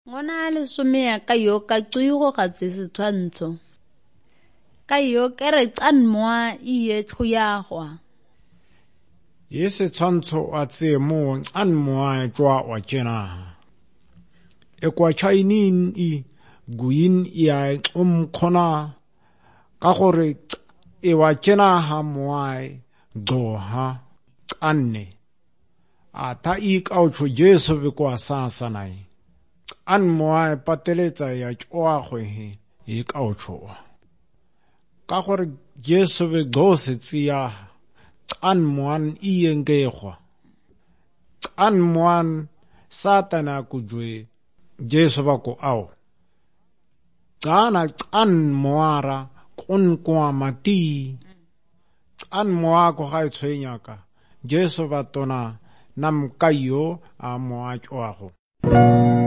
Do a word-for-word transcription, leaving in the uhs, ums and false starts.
Ngona le somea ka yo ka tsuigo ga tse setshwantsho. Ka yo kere tsan moa iye tlhoyagwa. Ye setshwantsho a tse mo tsan moa jwa wa jena. E kwa chainin i guin ia um khona ka gore e wa jena ha moa doha tsanne. A ta i kao cho Jesu be kwa sasa nai. An moa pateletsa ya chwa kwe e kao cho. Ka gore Jesu be do se tsia an moan iye ngekwa. An moan satana kujwe Jesu ba ko au. Kana an moara kun kwa mati. An moa ko hai tswenya ka. Jesu ba tona nam kayo a moa chwa ko.